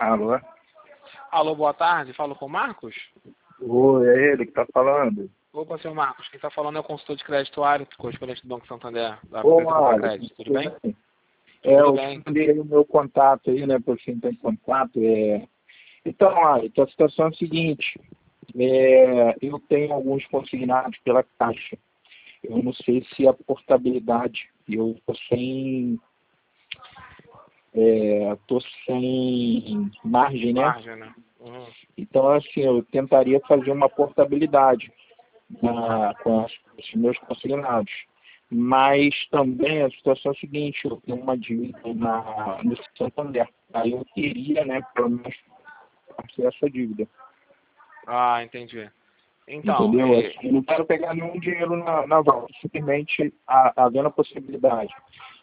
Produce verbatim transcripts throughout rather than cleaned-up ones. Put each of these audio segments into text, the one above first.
Alô? Alô, boa tarde. Falo com o Marcos? Oi, é ele que tá falando. Opa, seu Marcos. Quem está falando é o consultor de crédito Ário, correspondente do Banco Santander, da Ô, empresa Compra Mário, Crédito. Tudo bem? É, Tudo eu bem. te mandei o meu contato aí, né, por fim tem contato. É... Então, Mário, então a situação é a seguinte, é, eu tenho alguns consignados pela Caixa. Eu não sei se a portabilidade, eu tô sem, é, tô sem margem, né? Margem, né? Uhum. Então, assim, eu tentaria fazer uma portabilidade na, com as- os meus consignados. Mas também a situação é a seguinte, eu tenho uma dívida na, no Santander. Aí eu queria, né, pelo menos, partir essa dívida. Ah, entendi. Então, Entendeu? é, Assim, eu não quero pegar nenhum dinheiro na, na volta, simplesmente a- havendo a possibilidade.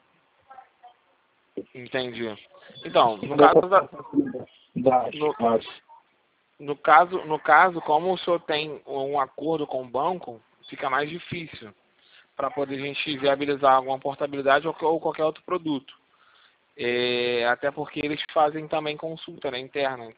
entendi. Então, no Havendo caso a da, possibilidade, no, mas, no caso, no caso, como o senhor tem um acordo com o banco, fica mais difícil para poder a gente viabilizar alguma portabilidade ou, ou qualquer outro produto. É, até porque eles fazem também consulta, né, interna.